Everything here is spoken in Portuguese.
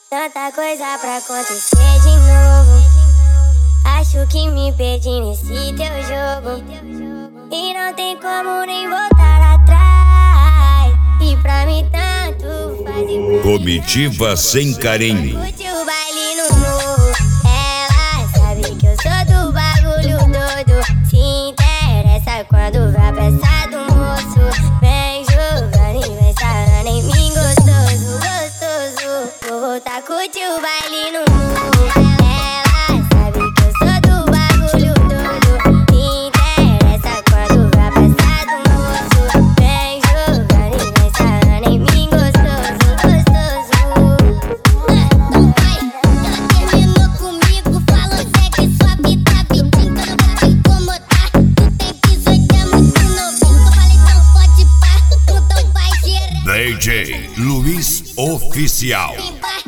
Tanta coisa pra acontecer de novo. Acho que me perdi nesse teu jogo e não tem como nem voltar atrás. E pra mim tanto faz. Comitiva sem carinho. Curte o baile no morro. Ela sabe que eu sou do bagulho todo. Se interessa quando vai pra essa do moço. Vem jogando e vem sarrando em mim gostoso, gostoso. Vou voltar a curtir o baile no morro. Ela sabe que eu sou do bagulho todo. Se interessa quando vai pra essa do moço. Vem jogando e vem sarrando em mim gostoso, gostoso. Não vai, ela terminou comigo. Falou que sua vida pedindo pra eu vou te incomodar. Tu tem 18, é muito novinho. Eu falei não pode pá, então vai gerar. DJ Luiz Oficial. Vai